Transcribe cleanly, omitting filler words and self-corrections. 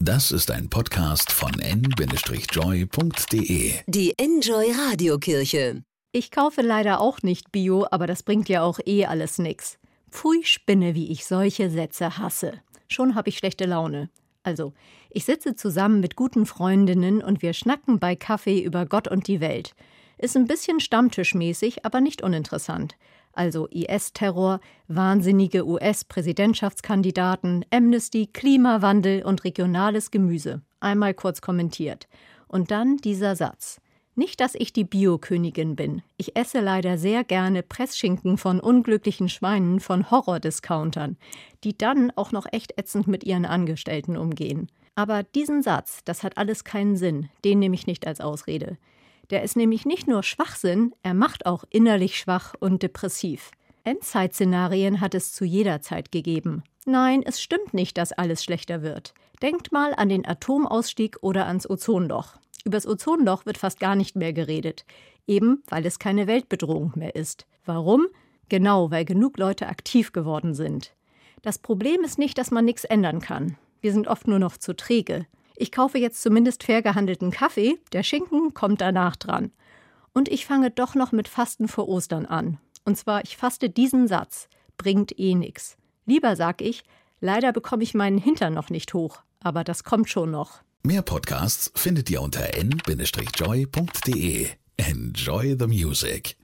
Das ist ein Podcast von n-joy.de. Die Enjoy Radiokirche. Ich kaufe leider auch nicht Bio, aber das bringt ja auch alles nix. Pfui Spinne, wie ich solche Sätze hasse. Schon habe ich schlechte Laune. Also, ich sitze zusammen mit guten Freundinnen und wir schnacken bei Kaffee über Gott und die Welt. Ist ein bisschen stammtischmäßig, aber nicht uninteressant. Also IS-Terror, wahnsinnige US-Präsidentschaftskandidaten, Amnesty, Klimawandel und regionales Gemüse. Einmal kurz kommentiert. Und dann dieser Satz. Nicht, dass ich die Bio-Königin bin. Ich esse leider sehr gerne Pressschinken von unglücklichen Schweinen von Horror-Discountern, die dann auch noch echt ätzend mit ihren Angestellten umgehen. Aber diesen Satz, das hat alles keinen Sinn. Den nehme ich nicht als Ausrede. Der ist nämlich nicht nur Schwachsinn, er macht auch innerlich schwach und depressiv. Endzeit-Szenarien hat es zu jeder Zeit gegeben. Nein, es stimmt nicht, dass alles schlechter wird. Denkt mal an den Atomausstieg oder ans Ozonloch. Übers Ozonloch wird fast gar nicht mehr geredet. Eben, weil es keine Weltbedrohung mehr ist. Warum? Genau, weil genug Leute aktiv geworden sind. Das Problem ist nicht, dass man nichts ändern kann. Wir sind oft nur noch zu träge. Ich kaufe jetzt zumindest fair gehandelten Kaffee, der Schinken kommt danach dran. Und ich fange doch noch mit Fasten vor Ostern an. Und zwar, ich faste diesen Satz, bringt nix. Lieber sag ich, leider bekomme ich meinen Hintern noch nicht hoch, aber das kommt schon noch. Mehr Podcasts findet ihr unter n-joy.de. Enjoy the music.